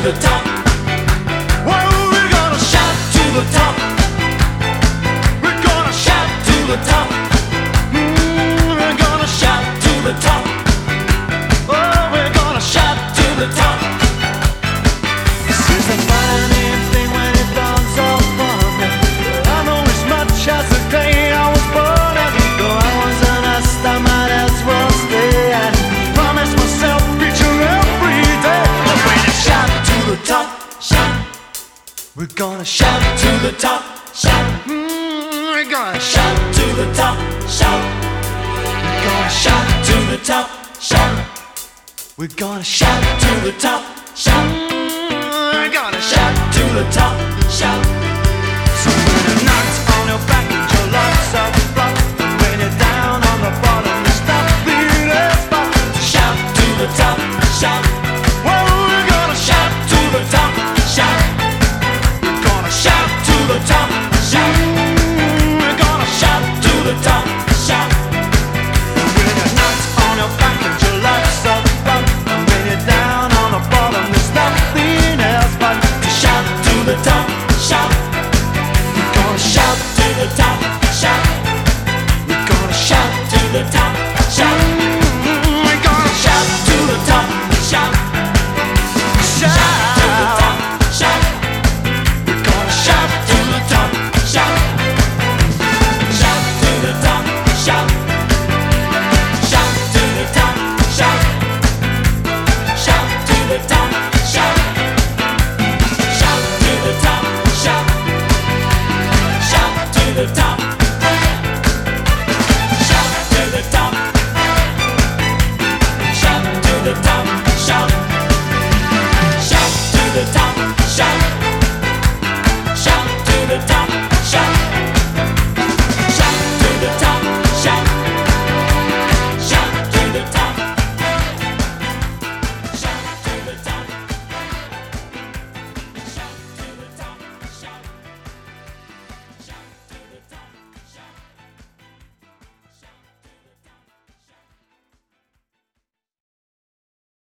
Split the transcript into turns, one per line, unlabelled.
the top. Well, we're gonna shout to the top. We're gonna shout to the top. We're gonna shout to the top. Oh, we're gonna shout to the top. This is a funny thing when it dawns upon me. I know as much as the day I was born, and though I wasn't asked, I might as well stay and promise myself future every day. I'm gonna shout to the top, shout. We're gonna shout to the top, shout. We're gonna shout to the top, shout. We're gonna shout to the top, shout. We're gonna shout to the top, shout. We're gonna shout to the top, shout. So when it knocks on your back and your life's up front, and when you're down on the bottom, there's nothing else but to shout to the top, shout. Well, we're gonna shout to the top, shout. We're gonna shout to the top, shout. We're gonna shout to the top, shout. And when it knocks on your back and your life's up front, and when you're down on the bottom, there's nothing else but to shout to the top, shout. We're gonna shout to the top, shout. We're gonna shout to the top.